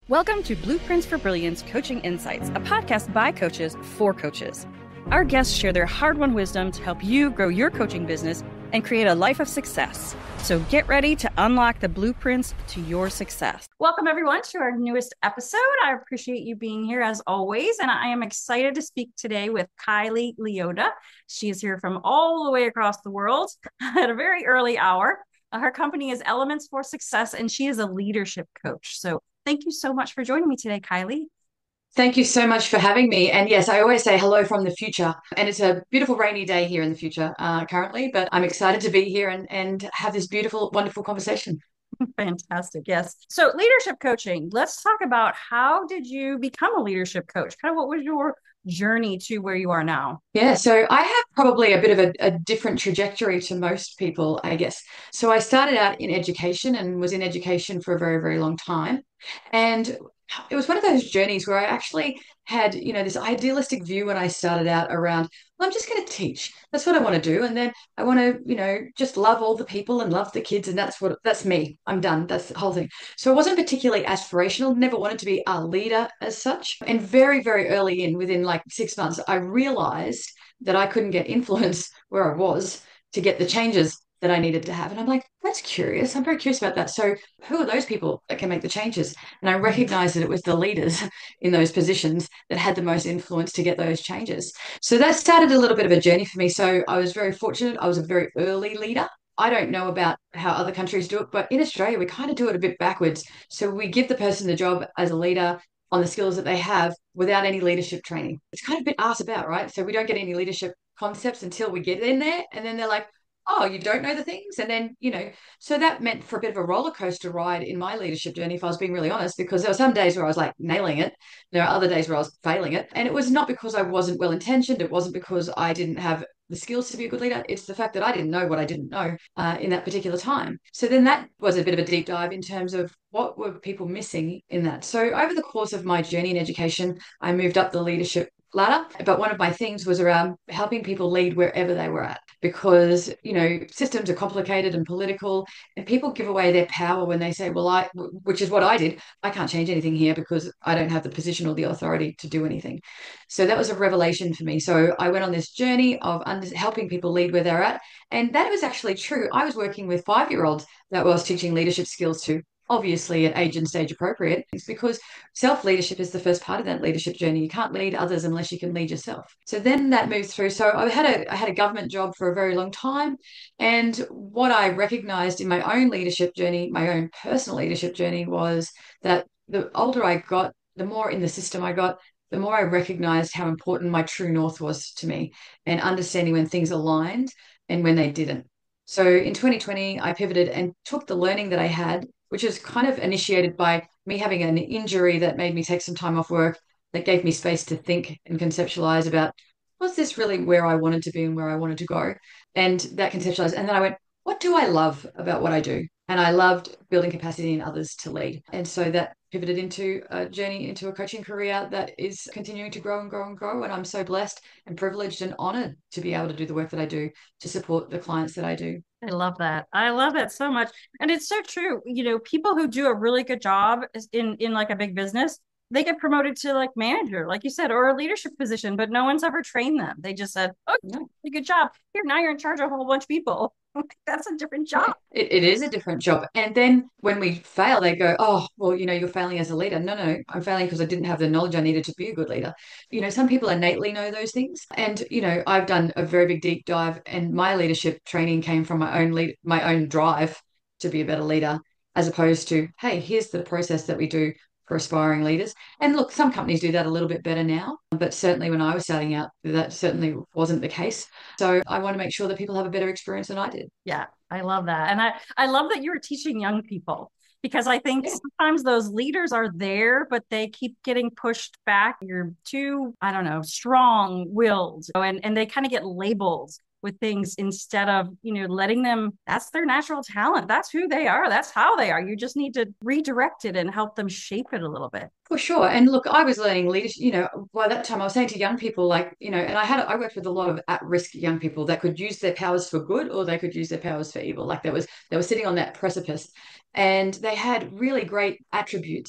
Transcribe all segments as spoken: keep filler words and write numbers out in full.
Welcome to Blueprints for Brilliance Coaching Insights, a podcast by coaches for coaches. Our guests share their hard-won wisdom to help you grow your coaching business and create a life of success. So get ready to unlock the blueprints to your success. Welcome, everyone, to our newest episode. I appreciate you being here as always, and I am excited to speak today with Kylie Leota. She is here from all the way across the world at a very early hour. Her company is Elements for Success, and she is a leadership coach. So thank you so much for joining me today, Kylie. Thank you so much for having me. And yes, I always say hello from the future. And it's a beautiful rainy day here in the future uh, currently, but I'm excited to be here and, and have this beautiful, wonderful conversation. Fantastic. Yes. So leadership coaching, let's talk about how did you become a leadership coach? Kind of what was your journey to where you are now? Yeah, so I have probably a bit of a, a different trajectory to most people, I guess. So I started out in education and was in education for a very, very long time. And it was one of those journeys where I actually had, you know, this idealistic view when I started out around, well, I'm just going to teach. That's what I want to do. And then I want to, you know, just love all the people and love the kids. And that's what, that's me. I'm done. That's the whole thing. So I wasn't particularly aspirational, never wanted to be a leader as such. And very, very early in, within like six months, I realized that I couldn't get influence where I was to get the changes that I needed to have. And I'm like, that's curious. I'm very curious about that. So who are those people that can make the changes? And I recognized that it was the leaders in those positions that had the most influence to get those changes. So that started a little bit of a journey for me. So I was very fortunate. I was a very early leader. I don't know about how other countries do it, but in Australia, we kind of do it a bit backwards. So we give the person the job as a leader on the skills that they have without any leadership training. It's kind of a bit asked about, right? So we don't get any leadership concepts until we get in there. And then they're like, oh, you don't know the things. And then, you know, so that meant for a bit of a roller coaster ride in my leadership journey, if I was being really honest, because there were some days where I was like nailing it. There are other days where I was failing it. And it was not because I wasn't well intentioned. It wasn't because I didn't have the skills to be a good leader. It's the fact that I didn't know what I didn't know uh, in that particular time. So then that was a bit of a deep dive in terms of what were people missing in that. So over the course of my journey in education, I moved up the leadership ladder. But one of my things was around helping people lead wherever they were at because, you know, systems are complicated and political and people give away their power when they say, well, I, which is what I did. I can't change anything here because I don't have the position or the authority to do anything. So that was a revelation for me. So I went on this journey of under, helping people lead where they're at. And that was actually true. I was working with five-year-olds that I was teaching leadership skills to, obviously at age and stage appropriate. It's because self-leadership is the first part of that leadership journey. You can't lead others unless you can lead yourself. So then that moved through. So I had a I had a government job for a very long time. And what I recognized in my own leadership journey, my own personal leadership journey, was that the older I got, the more in the system I got, the more I recognized how important my true north was to me and understanding when things aligned and when they didn't. So in twenty twenty, I pivoted and took the learning that I had, which was kind of initiated by me having an injury that made me take some time off work, that gave me space to think and conceptualize about, was this really where I wanted to be and where I wanted to go? And that conceptualized. And then I went, what do I love about what I do? And I loved building capacity in others to lead. And so that pivoted into a journey into a coaching career that is continuing to grow and grow and grow. And I'm so blessed and privileged and honored to be able to do the work that I do to support the clients that I do. I love that. I love it so much. And it's so true. You know, people who do a really good job in in like a big business, they get promoted to like manager, like you said, or a leadership position, but no one's ever trained them. They just said, oh, No. good job. Here, now you're in charge of a whole bunch of people. That's a different job. Yeah, it, it is a different job. And then when we fail, they go, oh, well, you know, you're failing as a leader. No, no, I'm failing because I didn't have the knowledge I needed to be a good leader. You know, some people innately know those things. And, you know, I've done a very big deep dive and my leadership training came from my own lead, my own drive to be a better leader, as opposed to, hey, here's the process that we do for aspiring leaders. And look, some companies do that a little bit better now, but certainly when I was starting out, that certainly wasn't the case. So I want to make sure that people have a better experience than I did. Yeah, I love that. And I, I love that you're teaching young people because I think Yeah. sometimes those leaders are there, but they keep getting pushed back. You're too, I don't know, strong willed and, and they kind of get labeled with things instead of, you know, letting them, that's their natural talent. That's who they are. That's how they are. You just need to redirect it and help them shape it a little bit. For sure. And look, I was learning leadership, you know, by that time I was saying to young people, like, you know, and I had, I worked with a lot of at-risk young people that could use their powers for good or they could use their powers for evil. Like there was, they were sitting on that precipice and they had really great attributes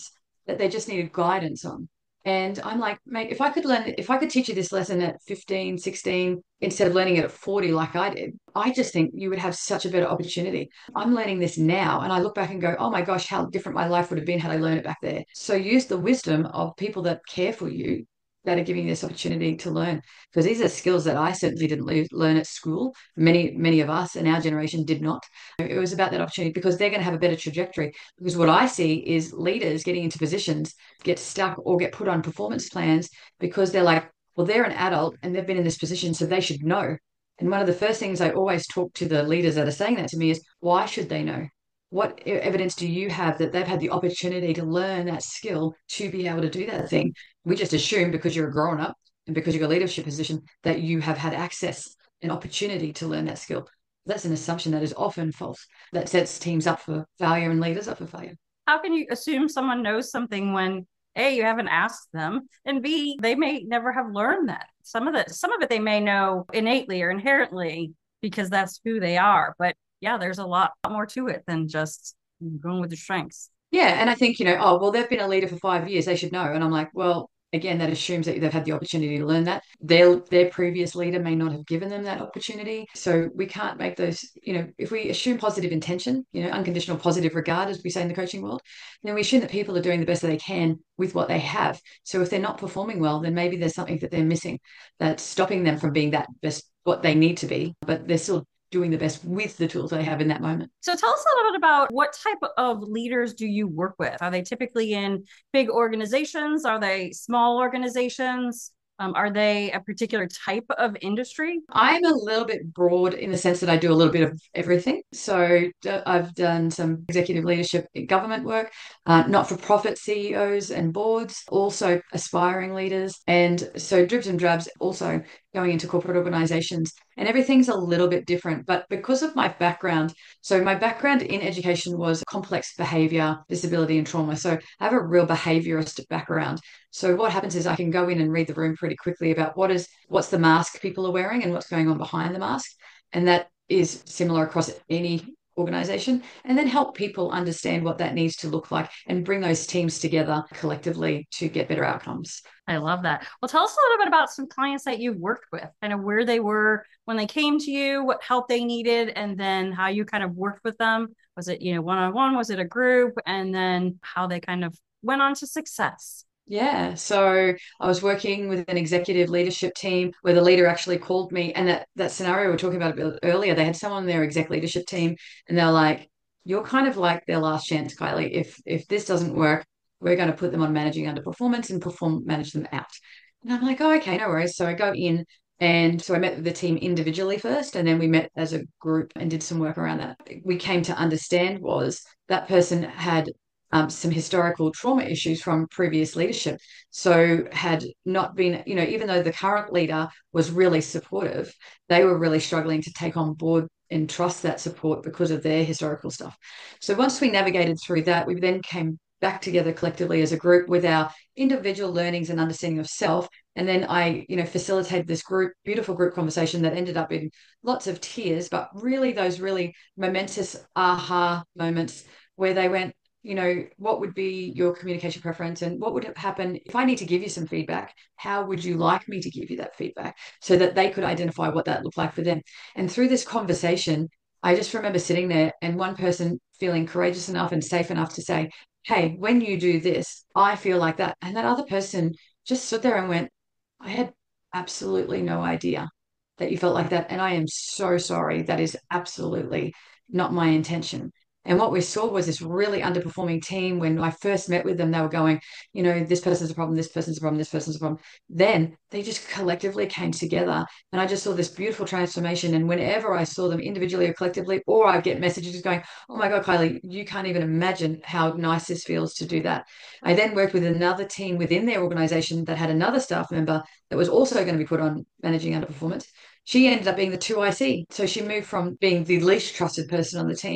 that they just needed guidance on. And I'm like, mate, if I could learn, if I could teach you this lesson at fifteen, sixteen, instead of learning it at forty like I did, I just think you would have such a better opportunity. I'm learning this now, and I look back and go, oh my gosh, how different my life would have been had I learned it back there. So use the wisdom of people that care for you, that are giving you this opportunity to learn, because these are skills that I certainly didn't le- learn at school. Many, many of us in our generation did not. It was about that opportunity because they're going to have a better trajectory. Because what I see is leaders getting into positions get stuck or get put on performance plans because they're like, well, they're an adult and they've been in this position, so they should know. And one of the first things I always talk to the leaders that are saying that to me is, why should they know? What e- evidence do you have that they've had the opportunity to learn that skill to be able to do that thing? We just assume because you're a grown up and because you've got a leadership position that you have had access and opportunity to learn that skill. That's an assumption that is often false. That sets teams up for failure and leaders up for failure. How can you assume someone knows something when A, you haven't asked them, and B, they may never have learned that. Some of the some of it they may know innately or inherently because that's who they are. But yeah, there's a lot more to it than just going with your strengths. Yeah, and I think, you know, oh, well, they've been a leader for five years, they should know. And I'm like, well, again, that assumes that they've had the opportunity to learn that. Their their previous leader may not have given them that opportunity. So we can't make those, you know, if we assume positive intention, you know, unconditional positive regard, as we say in the coaching world, then we assume that people are doing the best that they can with what they have. So if they're not performing well, then maybe there's something that they're missing that's stopping them from being that best what they need to be, but they're still doing the best with the tools they have in that moment. So tell us a little bit about what type of leaders do you work with? Are they typically in big organizations? Are they small organizations? Um, are they a particular type of industry? I'm a little bit broad in the sense that I do a little bit of everything. So d- I've done some executive leadership in government work, uh, not-for-profit C E Os and boards, also aspiring leaders. And so dribs and drabs also going into corporate organizations. And everything's a little bit different. But because of my background, so my background in education was complex behavior, disability, and trauma. So I have a real behaviorist background. So what happens is I can go in and read the room pretty quickly about what is what's the mask people are wearing and what's going on behind the mask. And that is similar across any organization, and then help people understand what that needs to look like and bring those teams together collectively to get better outcomes. I love that. Well, tell us a little bit about some clients that you've worked with, kind of where they were when they came to you, what help they needed, and then how you kind of worked with them. Was it, you know, one-on-one? Was it a group? And then how they kind of went on to success. Yeah, so I was working with an executive leadership team where the leader actually called me, and that that scenario we were talking about a bit earlier, they had someone on their exec leadership team, and they're like, "You're kind of like their last chance, Kylie. If if this doesn't work, we're going to put them on managing underperformance and perform manage them out." And I'm like, "Oh, okay, no worries." So I go in, and so I met with the team individually first, and then we met as a group and did some work around that. We came to understand was that person had um, some historical trauma issues from previous leadership. So had not been, you know, even though the current leader was really supportive, they were really struggling to take on board and trust that support because of their historical stuff. So once we navigated through that, we then came back together collectively as a group with our individual learnings and understanding of self. And then I, you know, facilitated this group, beautiful group conversation that ended up in lots of tears, but really those really momentous aha moments where they went, you know, what would be your communication preference and what would happen if I need to give you some feedback? How would you like me to give you that feedback so that they could identify what that looked like for them? And through this conversation, I just remember sitting there and one person feeling courageous enough and safe enough to say, hey, when you do this, I feel like that. And that other person just stood there and went, I had absolutely no idea that you felt like that. And I am so sorry. That is absolutely not my intention. And what we saw was this really underperforming team. When I first met with them, they were going, you know, this person's a problem, this person's a problem, this person's a problem. Then they just collectively came together. And I just saw this beautiful transformation. And whenever I saw them individually or collectively, or I get messages going, oh my God, Kylie, you can't even imagine how nice this feels to do that. I then worked with another team within their organization that had another staff member that was also going to be put on managing underperformance. She ended up being the two I C. So she moved from being the least trusted person on the team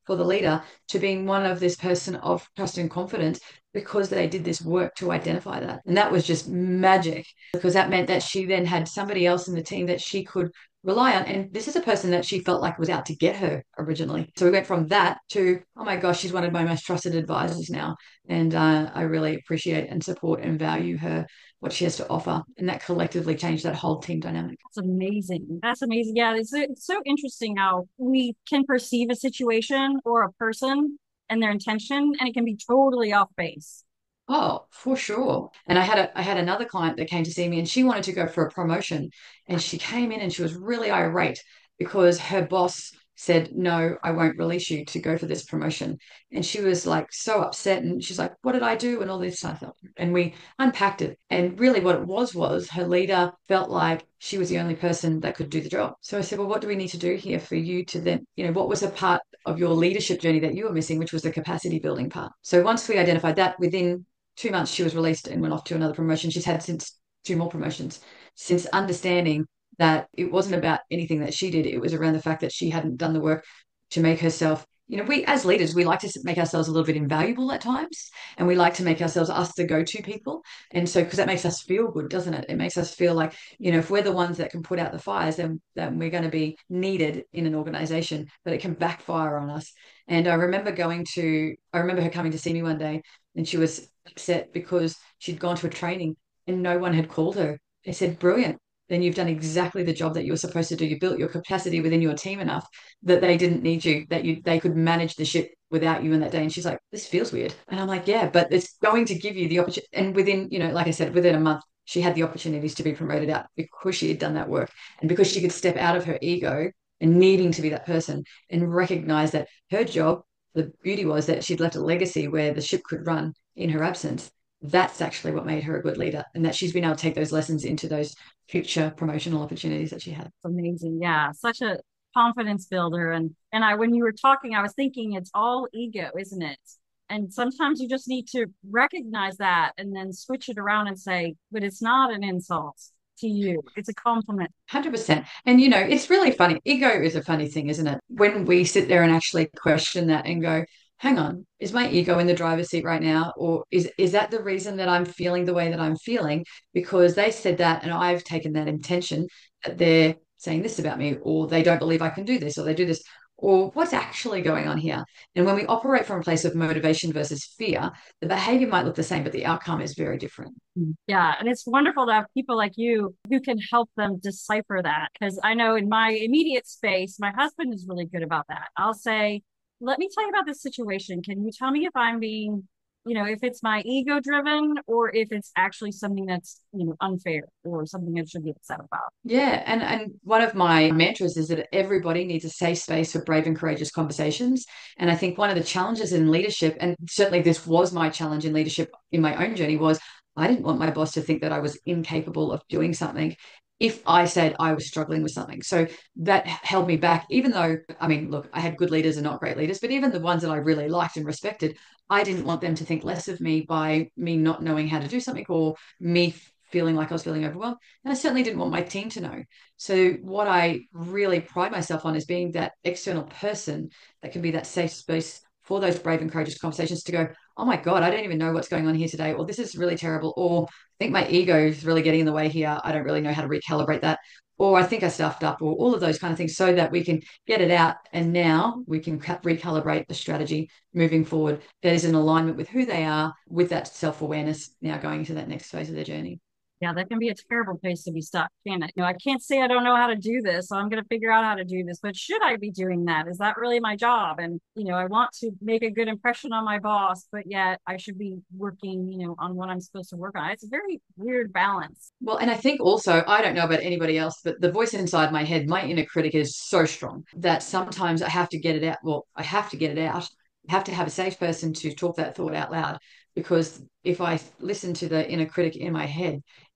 for the leader to being one of this person of trust and confidence because they did this work to identify that. And that was just magic because that meant that she then had somebody else in the team that she could rely on. And this is a person that she felt like was out to get her originally. So we went from that to, oh my gosh, she's one of my most trusted advisors now. And uh, I really appreciate and support and value her, what she has to offer. And that collectively changed that whole team dynamic. That's amazing. That's amazing. Yeah, it's, it's so interesting how we can perceive a situation or a person and their intention, and it can be totally off base. Oh, for sure. And I had a I had another client that came to see me and she wanted to go for a promotion and she came in and she was really irate because her boss said, "No, I won't release you to go for this promotion." And she was like so upset and she's like, "What did I do?" and all this stuff. And we unpacked it. And really what it was was her leader felt like she was the only person that could do the job. So I said, "Well, what do we need to do here for you to then, you know, what was a part of your leadership journey that you were missing, which was the capacity building part?" So once we identified that, within two months she was released and went off to another promotion. She's had since two more promotions since understanding that it wasn't about anything that she did. It was around the fact that she hadn't done the work to make herself, you know, we as leaders, we like to make ourselves a little bit invaluable at times. And we like to make ourselves us the go-to people. And so, because that makes us feel good, doesn't it? It makes us feel like, you know, if we're the ones that can put out the fires, then, then we're going to be needed in an organization, but it can backfire on us. And I remember going to, I remember her coming to see me one day and she was upset because she'd gone to a training and no one had called her. They said, "Brilliant. Then you've done exactly the job that you were supposed to do. You built your capacity within your team enough that they didn't need you, that you they could manage the ship without you in that day." And she's like, "This feels weird." And I'm like, "Yeah, but it's going to give you the opportunity." And within, you know, like I said, within a month, she had the opportunities to be promoted out because she had done that work and because she could step out of her ego and needing to be that person and recognize that her job, the beauty was that she'd left a legacy where the ship could run in her absence. That's actually what made her a good leader, and that she's been able to take those lessons into those future promotional opportunities that she had. It's amazing. Yeah, such a confidence builder. And and I, when you were talking, I was thinking it's all ego, isn't it? And sometimes you just need to recognize that and then switch it around and say, but it's not an insult to you. It's a compliment. one hundred percent. And, you know, it's really funny. Ego is a funny thing, isn't it? When we sit there and actually question that and go, hang on, is my ego in the driver's seat right now? Or is, is that the reason that I'm feeling the way that I'm feeling? Because they said that and I've taken that intention that they're saying this about me, or they don't believe I can do this, or they do this. Or what's actually going on here? And when we operate from a place of motivation versus fear, the behavior might look the same, but the outcome is very different. Yeah. And it's wonderful to have people like you who can help them decipher that. Because I know in my immediate space, my husband is really good about that. I'll say, let me tell you about this situation. Can you tell me if I'm being, you know, if it's my ego driven or if it's actually something that's, you know, unfair or something I should be upset about? Yeah, and and one of my mantras is that everybody needs a safe space for brave and courageous conversations. And I think one of the challenges in leadership, and certainly this was my challenge in leadership in my own journey, was I didn't want my boss to think that I was incapable of doing something if I said I was struggling with something. So that held me back, even though, I mean, look, I had good leaders and not great leaders, but even the ones that I really liked and respected, I didn't want them to think less of me by me not knowing how to do something or me feeling like I was feeling overwhelmed. And I certainly didn't want my team to know. So, what I really pride myself on is being that external person that can be that safe space for those brave and courageous conversations to go, oh my God, I don't even know what's going on here today, or this is really terrible, or I think my ego is really getting in the way here. I don't really know how to recalibrate that. Or I think I stuffed up, or all of those kind of things, so that we can get it out. And now we can recalibrate the strategy moving forward that is in alignment with who they are, with that self awareness now going into that next phase of their journey. Yeah, that can be a terrible place to be stuck, can it? You know, I can't say I don't know how to do this, so I'm going to figure out how to do this. But should I be doing that? Is that really my job? And, you know, I want to make a good impression on my boss, but yet I should be working, you know, on what I'm supposed to work on. It's a very weird balance. Well, and I think also, I don't know about anybody else, but the voice inside my head, my inner critic is so strong that sometimes I have to get it out. Well, I have to get it out. I have to have a safe person to talk that thought out loud because if I listen to the inner critic in my head,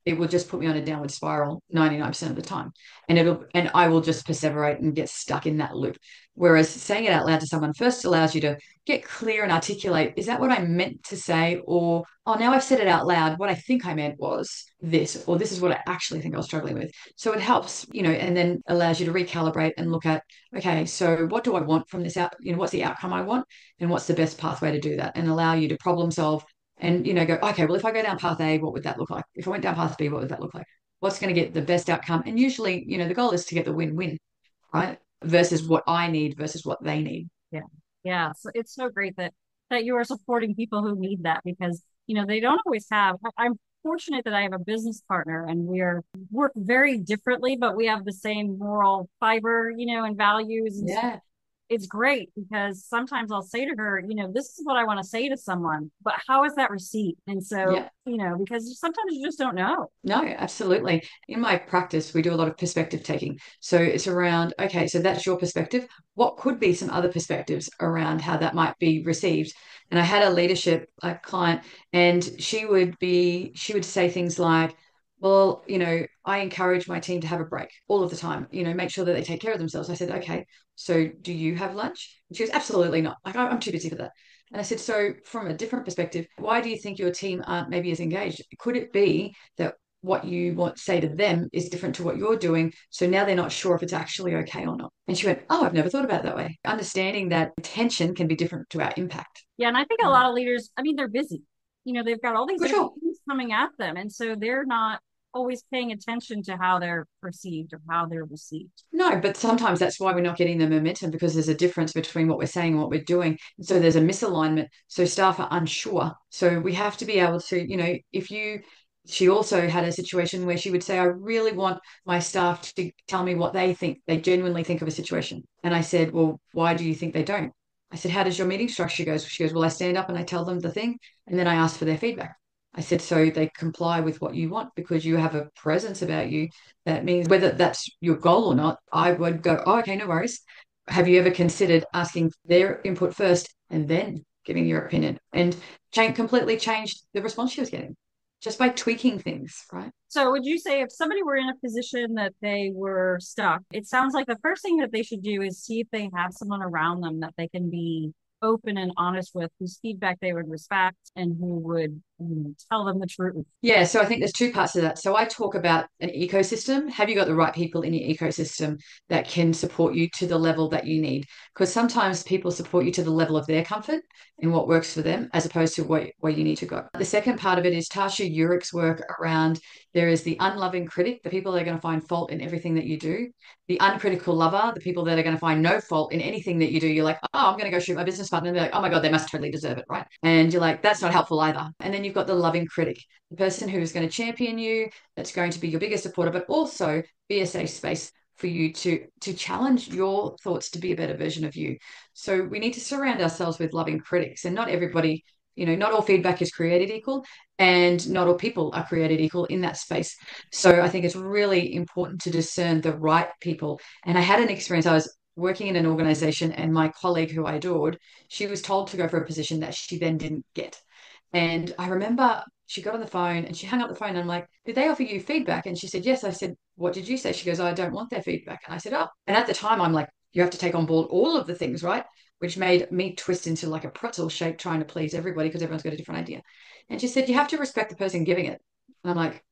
it will just put me on a downward spiral ninety-nine percent of the time. And it'll, and I will just perseverate and get stuck in that loop. Whereas saying it out loud to someone first allows you to get clear and articulate, is that what I meant to say? Or, oh, now I've said it out loud. What I think I meant was this, or this is what I actually think I was struggling with. So it helps, you know, and then allows you to recalibrate and look at, okay, so what do I want from this out? You know, what's the outcome I want? And what's the best pathway to do that? And allow you to problem solve and, you know, go, okay, well, if I go down path A, what would that look like? If I went down path B, what would that look like? What's going to get the best outcome? And usually, you know, the goal is to get the win-win, right? Versus what I need versus what they need. Yeah. Yeah. So it's so great that that you are supporting people who need that because, you know, they don't always have. I- I'm fortunate that I have a business partner and we are work very differently, but we have the same moral fiber, you know, and values. And so Yeah. it's great because sometimes I'll say to her, you know, this is what I want to say to someone, but how is that received? And so, Yeah. you know, because sometimes you just don't know. No, absolutely. In my practice, we do a lot of perspective taking. So it's around, okay, so that's your perspective. What could be some other perspectives around how that might be received? And I had a leadership a client, and she would be, she would say things like, well, you know, I encourage my team to have a break all of the time, you know, make sure that they take care of themselves. I said, okay, so do you have lunch? And she goes, absolutely not. Like, I'm too busy for that. And I said, so from a different perspective, why do you think your team aren't maybe as engaged? Could it be that what you want to say to them is different to what you're doing? So now they're not sure if it's actually okay or not. And she went, oh, I've never thought about it that way. Understanding that attention can be different to our impact. Yeah. And I think a lot of leaders, I mean, they're busy. You know, they've got all these For different sure. things coming at them. And so they're not always paying attention to how they're perceived or how they're received. No, but sometimes that's why we're not getting the momentum because there's a difference between what we're saying and what we're doing. So there's a misalignment. So staff are unsure. So we have to be able to, you know, if you, she also had a situation where she would say, I really want my staff to tell me what they think, they genuinely think of a situation. And I said, well, why do you think they don't? I said, how does your meeting structure? She goes, she goes, well, I stand up and I tell them the thing, and then I ask for their feedback. I said, so they comply with what you want because you have a presence about you. That means whether that's your goal or not, I would go, oh, okay, no worries. Have you ever considered asking their input first and then giving your opinion? And change, completely changed the response she was getting just by tweaking things, right? So would you say if somebody were in a position that they were stuck, it sounds like the first thing that they should do is see if they have someone around them that they can be open and honest with, whose feedback they would respect and who would you know, tell them the truth. Yeah, so I think there's two parts of that. So I talk about an ecosystem. Have you got the right people in your ecosystem that can support you to the level that you need? Because sometimes people support you to the level of their comfort and what works for them, as opposed to where, where you need to go. The second part of it is Tasha Urich's work around there is the unloving critic, the people that are going to find fault in everything that you do, the uncritical lover, the people that are going to find no fault in anything that you do. You're like, oh, I'm going to go shoot my business partner. And they're like, oh my God, they must totally deserve it, right? And you're like, that's not helpful either. And then you've got the loving critic, the person who's going to champion you, that's going to be your biggest supporter, but also be a safe space for you to to challenge your thoughts to be a better version of you. So we need to surround ourselves with loving critics, and not everybody, you know, not all feedback is created equal, and not all people are created equal in that space. So I think it's really important to discern the right people. And I had an experience. I was working in an organization, and my colleague who I adored, she was told to go for a position that she then didn't get. And I remember she got on the phone and she hung up the phone. And I'm like, did they offer you feedback? And she said, yes. I said, what did you say? She goes, I don't want their feedback. And I said, oh. And at the time, I'm like, you have to take on board all of the things, right? Which made me twist into like a pretzel shape trying to please everybody because everyone's got a different idea. And she said, you have to respect the person giving it. And I'm like,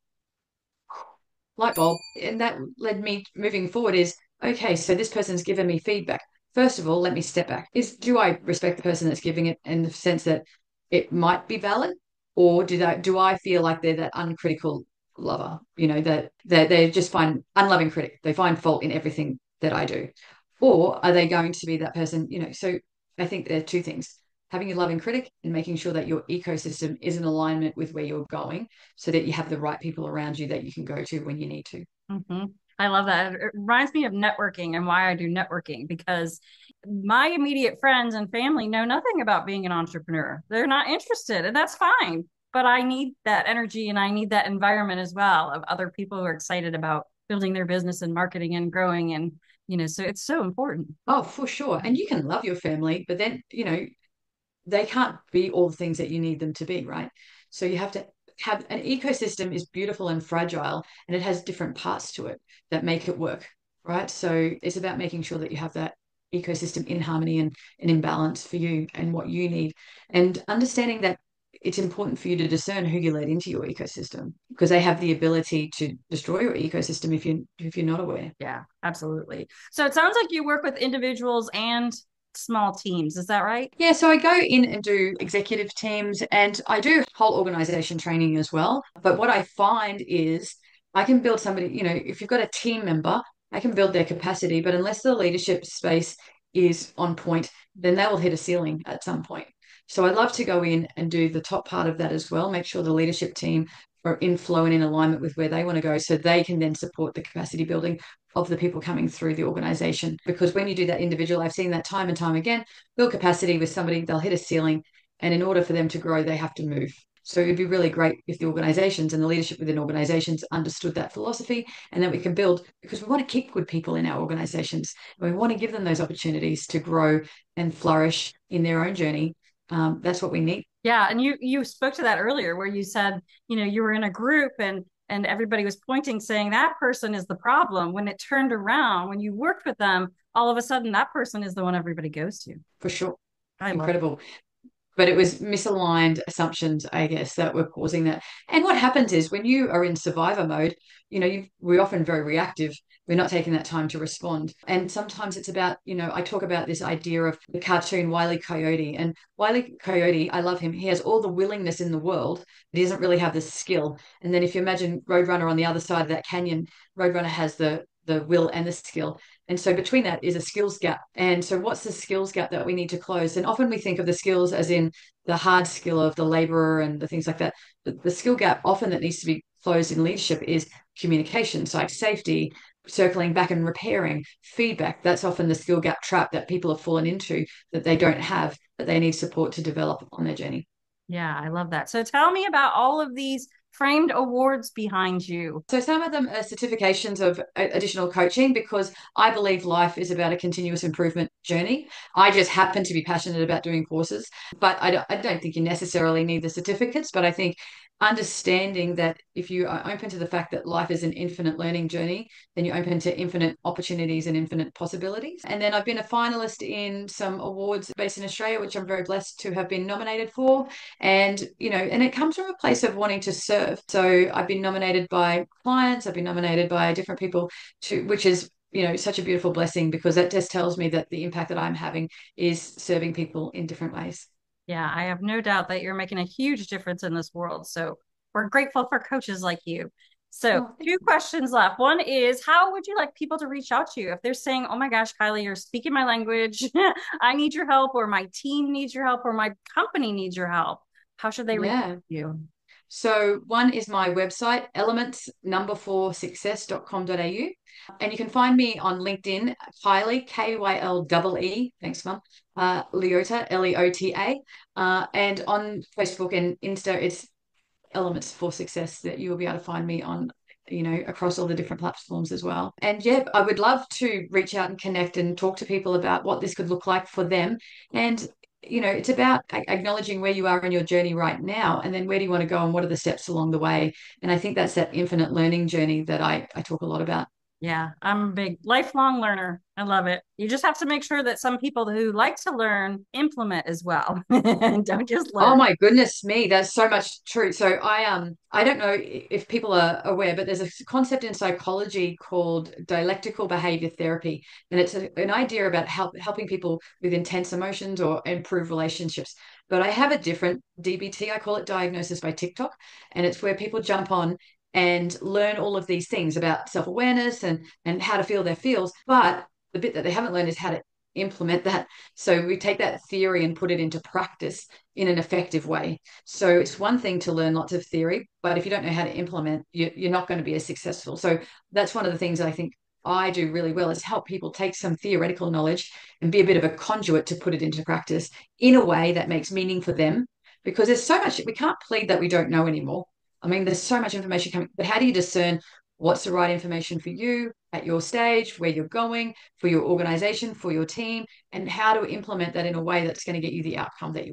light bulb. And that led me moving forward is, okay, so this person's given me feedback. First of all, let me step back. Is do I respect the person that's giving it in the sense that it might be valid, or do that do I feel like they're that uncritical lover? You know, that they they just find unloving critic. They find fault in everything that I do, or are they going to be that person? You know, so I think there are two things: having a loving critic and making sure that your ecosystem is in alignment with where you're going, so that you have the right people around you that you can go to when you need to. Mm-hmm. I love that. It reminds me of networking and why I do networking because my immediate friends and family know nothing about being an entrepreneur. They're not interested, and that's fine. But I need that energy and I need that environment as well of other people who are excited about building their business and marketing and growing. And, you know, so it's so important. Oh, for sure. And you can love your family, but then, you know, they can't be all the things that you need them to be, right? So you have to have an ecosystem is beautiful and fragile, and it has different parts to it that make it work, right? So it's about making sure that you have that ecosystem in harmony and, and in balance for you and what you need, and understanding that it's important for you to discern who you let into your ecosystem, because they have the ability to destroy your ecosystem if you if you're not aware. Yeah, absolutely. So it sounds like you work with individuals and small teams. Is that right? Yeah, so I go in and do executive teams, and I do whole organization training as well. But what I find is I can build somebody, you know, if you've got a team member, I can build their capacity, but unless the leadership space is on point, then they will hit a ceiling at some point. So I'd love to go in and do the top part of that as well, make sure the leadership team are in flow and in alignment with where they want to go, so they can then support the capacity building of the people coming through the organization. Because when you do that individual, I've seen that time and time again, build capacity with somebody, they'll hit a ceiling, and in order for them to grow, they have to move. So it'd be really great if the organizations and the leadership within organizations understood that philosophy, and that we can build, because we want to keep good people in our organizations. And we want to give them those opportunities to grow and flourish in their own journey. Um, that's what we need. Yeah, and you you spoke to that earlier, where you said, you know, you were in a group and and everybody was pointing, saying that person is the problem. When it turned around, when you worked with them, all of a sudden that person is the one everybody goes to. For sure. I love it. Incredible. But it was misaligned assumptions, I guess, that were causing that. And what happens is when you are in survivor mode, you know, you, we're often very reactive. We're not taking that time to respond. And sometimes it's about, you know, I talk about this idea of the cartoon Wile E. Coyote. And Wile E. Coyote, I love him. He has all the willingness in the world, but he doesn't really have the skill. And then if you imagine Roadrunner on the other side of that canyon, Roadrunner has the the will and the skill. And so between that is a skills gap. And so what's the skills gap that we need to close? And often we think of the skills as in the hard skill of the laborer and the things like that. But the skill gap often that needs to be closed in leadership is communication, like safety, circling back and repairing, feedback. That's often the skill gap trap that people have fallen into, that they don't have, that they need support to develop on their journey. Yeah, I love that. So tell me about all of these framed awards behind you. So some of them are certifications of additional coaching, because I believe life is about a continuous improvement journey. I just happen to be passionate about doing courses, but I don't, I don't think you necessarily need the certificates. But I think understanding that if you are open to the fact that life is an infinite learning journey, then you're open to infinite opportunities and infinite possibilities. And then I've been a finalist in some awards based in Australia, which I'm very blessed to have been nominated for. And, you know, and it comes from a place of wanting to serve. So I've been nominated by clients, I've been nominated by different people, to which is, you know, such a beautiful blessing, because that just tells me that the impact that I'm having is serving people in different ways. Yeah, I have no doubt that you're making a huge difference in this world. So we're grateful for coaches like you. So Oh, two questions left. One is, how would you like people to reach out to you if they're saying, oh my gosh, Kylie, you're speaking my language. I need your help, or my team needs your help, or my company needs your help. How should they reach yeah. out to you? So one is my website, elements number four success dot com dot a u. And you can find me on LinkedIn, Kylie, K Y L E E, thanks, Mum, uh, Leota, L E O T A. Uh, and on Facebook and Insta, it's Elements for Success, that you will be able to find me on, you know, across all the different platforms as well. And yeah, I would love to reach out and connect and talk to people about what this could look like for them. And you know, it's about acknowledging where you are in your journey right now, and then where do you want to go, and what are the steps along the way. And I think that's that infinite learning journey that I, I talk a lot about. Yeah, I'm a big lifelong learner. I love it. You just have to make sure that some people who like to learn implement as well. Don't just Oh learn. my goodness me, that's so much true. So I um I don't know if people are aware, but there's a concept in psychology called dialectical behavior therapy, and it's a, an idea about help, helping people with intense emotions or improve relationships. But I have a different D B T, I call it diagnosis by TikTok, and it's where people jump on and learn all of these things about self-awareness and and how to feel their feels. But the bit that they haven't learned is how to implement that. So we take that theory and put it into practice in an effective way. So it's one thing to learn lots of theory, but if you don't know how to implement, you, you're not going to be as successful. So that's one of the things I think I do really well, is help people take some theoretical knowledge and be a bit of a conduit to put it into practice in a way that makes meaning for them. Because there's so much, we can't plead that we don't know anymore. I mean, there's so much information coming, but how do you discern what's the right information for you at your stage, where you're going, for your organization, for your team, and how to implement that in a way that's going to get you the outcome that you want?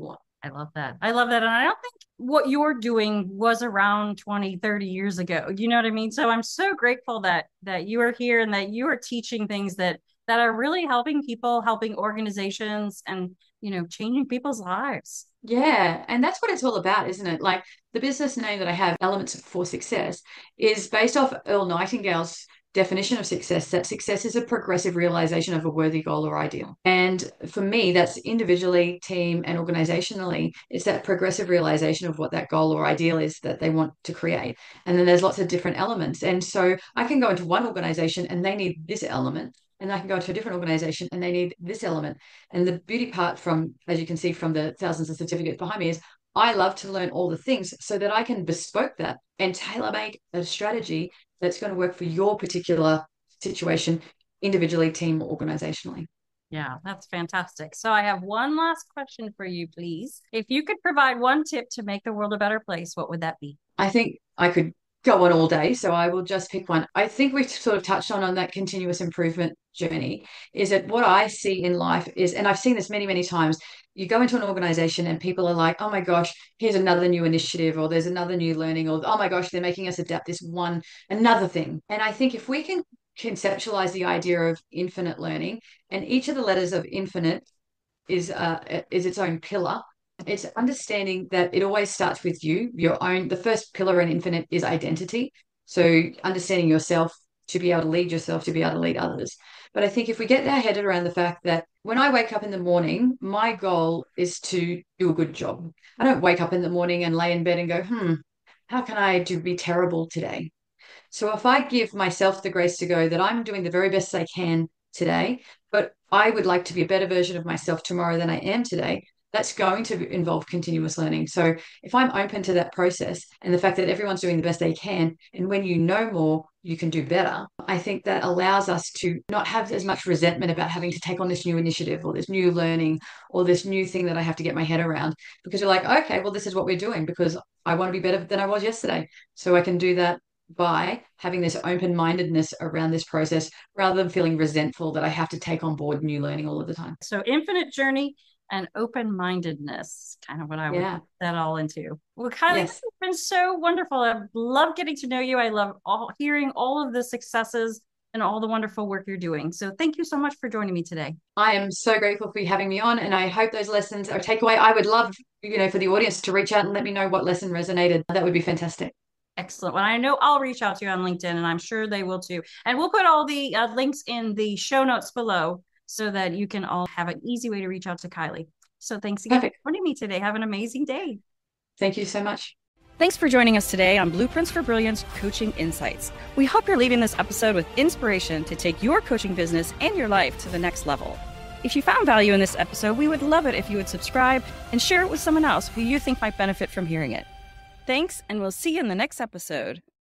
I love that. I love that. And I don't think what you're doing was around twenty, thirty years ago. You know what I mean? So I'm so grateful that that you are here and that you are teaching things that that are really helping people, helping organizations, and, you know, changing people's lives. Yeah, and that's what it's all about, isn't it? Like the business name that I have, Elements for Success, is based off Earl Nightingale's definition of success, that success is a progressive realization of a worthy goal or ideal. And for me, that's individually, team, and organizationally, it's that progressive realization of what that goal or ideal is that they want to create. And then there's lots of different elements. And so I can go into one organization and they need this element. And I can go to a different organization and they need this element. And the beauty part from, as you can see from the thousands of certificates behind me, is I love to learn all the things so that I can bespoke that and tailor make a strategy that's going to work for your particular situation, individually, team, or organizationally. Yeah, that's fantastic. So I have one last question for you, please. If you could provide one tip to make the world a better place, what would that be? I think I could go on all day, so I will just pick one. I think we've sort of touched on on that continuous improvement journey, is that what I see in life is, and I've seen this many, many times, you go into an organization and people are like, oh my gosh, here's another new initiative, or there's another new learning, or oh my gosh, they're making us adapt this one, another thing. And I think if we can conceptualize the idea of infinite learning, and each of the letters of infinite is uh, is its own pillar. It's understanding that it always starts with you, your own. The first pillar in infinite is identity. So understanding yourself to be able to lead yourself, to be able to lead others. But I think if we get our head around the fact that when I wake up in the morning, my goal is to do a good job. I don't wake up in the morning and lay in bed and go, hmm, how can I do be terrible today? So if I give myself the grace to go that I'm doing the very best I can today, but I would like to be a better version of myself tomorrow than I am today, that's going to involve continuous learning. So if I'm open to that process and the fact that everyone's doing the best they can, and when you know more, you can do better, I think that allows us to not have as much resentment about having to take on this new initiative or this new learning or this new thing that I have to get my head around, because you're like, okay, well, this is what we're doing because I want to be better than I was yesterday. So I can do that by having this open-mindedness around this process rather than feeling resentful that I have to take on board new learning all of the time. So infinite journey and open-mindedness, kind of what I would Yeah. put that all into. Well, Kylie, Yes. this has been so wonderful. I love getting to know you. I love all hearing all of the successes and all the wonderful work you're doing. So thank you so much for joining me today. I am so grateful for you having me on, and I hope those lessons are takeaway. I would love, you know, for the audience to reach out and let me know what lesson resonated. That would be fantastic. Excellent. Well, I know I'll reach out to you on LinkedIn, and I'm sure they will too. And we'll put all the uh, links in the show notes below so that you can all have an easy way to reach out to Kylie. So thanks again Perfect. for joining me today. Have an amazing day. Thank you so much. Thanks for joining us today on Blueprints for Brilliance Coaching Insights. We hope you're leaving this episode with inspiration to take your coaching business and your life to the next level. If you found value in this episode, we would love it if you would subscribe and share it with someone else who you think might benefit from hearing it. Thanks, and we'll see you in the next episode.